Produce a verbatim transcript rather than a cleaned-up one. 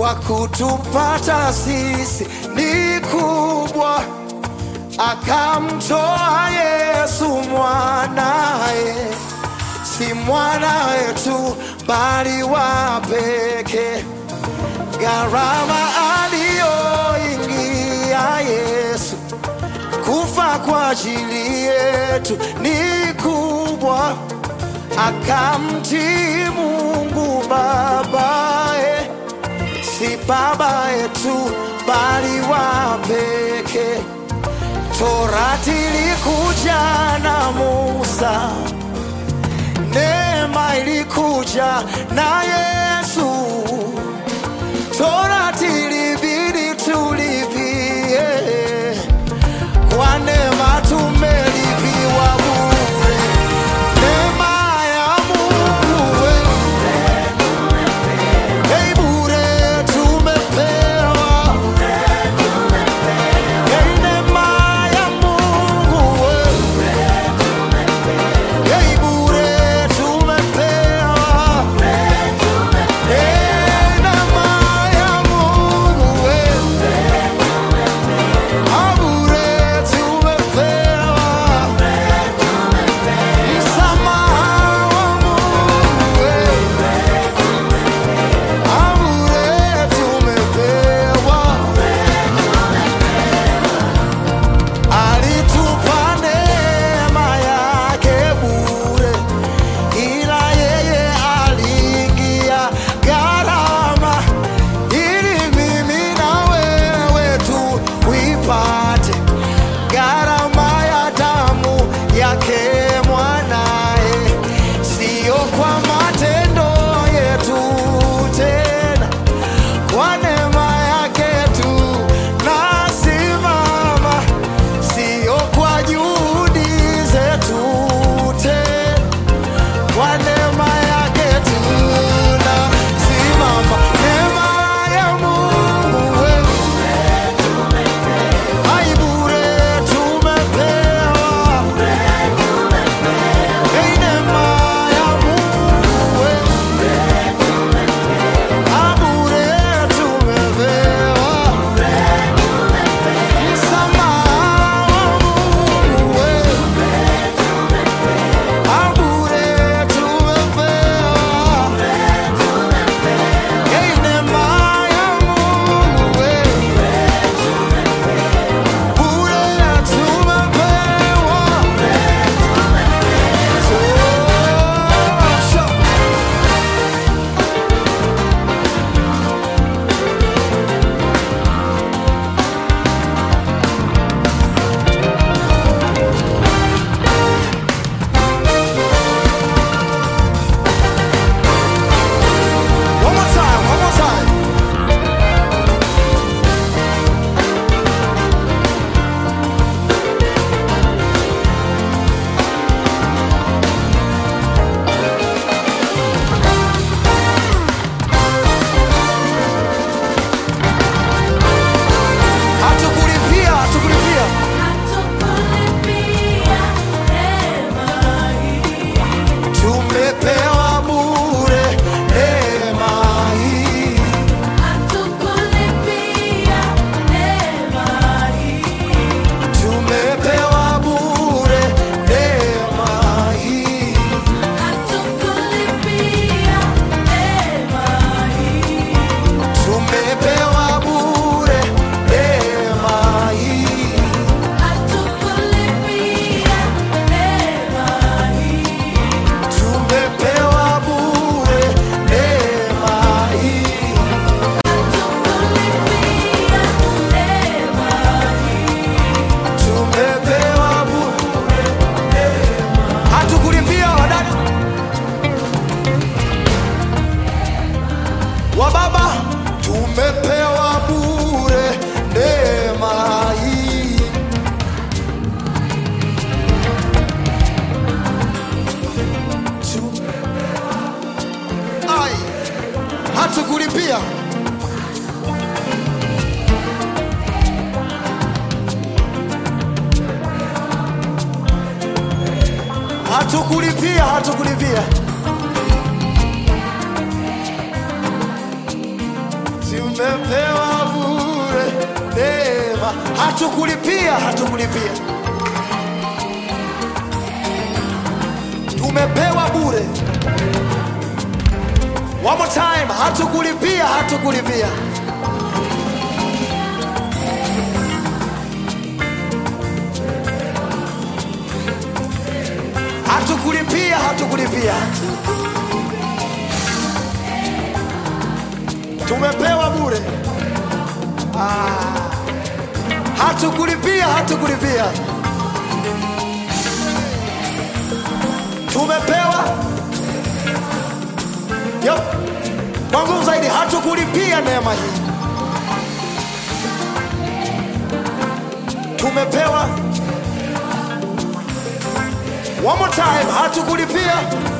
kwa kutupata sisi ni kubwa, akamtoa Yesu mwanae, si mwana wetu bali wa pekee. Gharama aliyoingia Yesu kufa kwa ajili yetu ni kubwa, akamtii Mungu babae, si baba yetu bali wa pekee. Torati ilikuja na Musa, neema ilikuja na Yesu. Torati ilibidi tulipie, kwa neema tumelipiwa bure. Neema ya Mungu we, hey, bure tumepewa. Hey, neema ya Mungu we, hey, bure tumepewa. Hey, neema ya Mungu we, ah, bure tumepewa. Msamaha wa Mungu we, ah, bure tumepewa. Alitupa neema yake bure, ila yeye aliingia gharama, ili mimi na wewe tuipate gharama ya damu yake mwanae, sio kwa matendo yetu tena, kwa neema yake tu nasimama, sio kwa juhudi zetu tena, kwa neema yake tu nasimama. Neema ya Mungu we, ai, bure tumepewa. Hey, neema ya Mungu we, ah, bure tumepewa. Msamaha wa Mungu we, ah, bure tumepewa. Hey, neema ya Mungu we, bure tumepewa. So, one more time, one more time. Hatukulipia, hatukulipia. Tumepewa bure neema hii. Tumepewa bure neema hii. Tumepewa bure neema hii. Tumepewa bure neema hii. Tumepewa bure neema. Hatukulipia wadada wa baba, tumepewa bure neema hii. Tu- Ai, hatukulipia. Hatukulipia, hatukulipia. Tuna tumepewa bure neema, hatukulipia, hatukulipia, tumepewa bure. One more time, hatukulipia, hatukulipia. Hatukulipia, hatukulipia. Tumepewa bure. Ah. Hatukulipia, hatukulipia. Tumepewa. Yo. Kwa nguvu zaidi, hatukulipia neema hii. Tumepewa. One more time, hatukulipia.